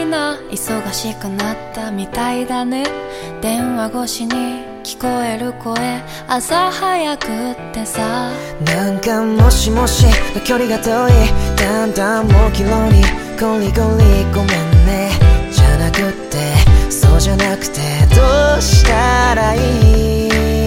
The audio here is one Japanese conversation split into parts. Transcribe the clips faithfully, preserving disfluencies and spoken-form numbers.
いな忙しくなったみたいだね。電話越しに聞こえる声、朝早くってさ、 なんかもしもしの距離が遠い、だんだんもうキロにゴリゴリごめんねじゃなくって、そうじゃなくてどうしたらいい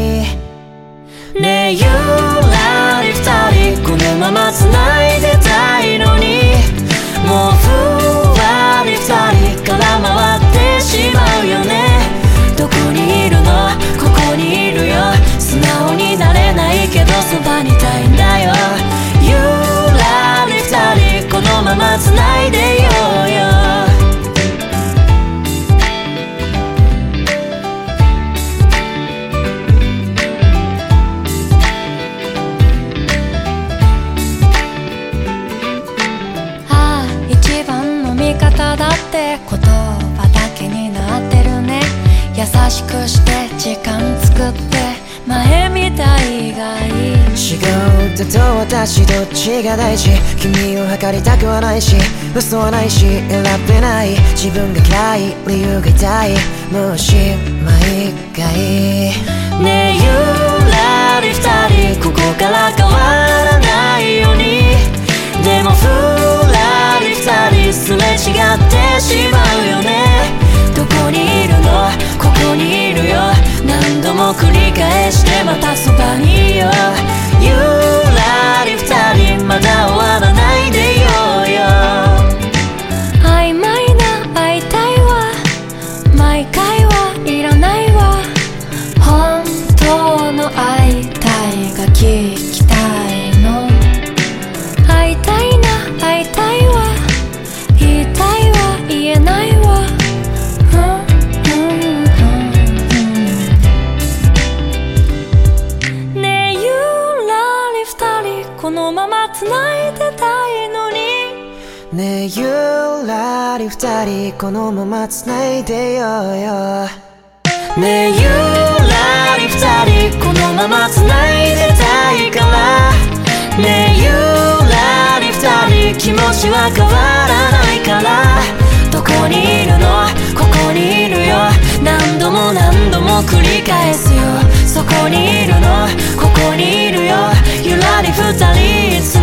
ねえ、ゆらり二人このまま繋いでたいのに、もうふわり二人から回ってしまうよね。どこにいるの、ここにいるよ、素直になれないけどそばにいたいんだよ。ゆらり二人このまま繋いでいようよ。 ああ一番の味方だって言葉だけになってるね。優しくして時間作って前みたいがいい。 違うだと私どっちが大事、君を測りたくはないし嘘はないし選べない、自分が嫌い理由が痛い、もうしまいがいいねえ、ゆらり二人ここから変わらないように。でもふらり二人すれ違ってしまうよね。どこにいるの、ここにいるよ、何度も繰り返してまたそばにいよう。ゆらり二人まだ終わらないでいようよ。 曖昧な会いたいわ、毎回はいらないわ、本当の会いたいが聞きたいの。会いたいな会いたいわ、言いたいは言えないわ、このまま繋いでたいのに。 ねえ、ゆらり二人このまま繋いでようよ。ねえ、ゆらり二人このまま繋いでたいから。ねえ、ゆらり二人気持ちは変わらないから。どこにいるの、ここにいるよ、何度も何度も繰り返すよ。そこにいるの、ここにいるよ、ゆらり二人いつ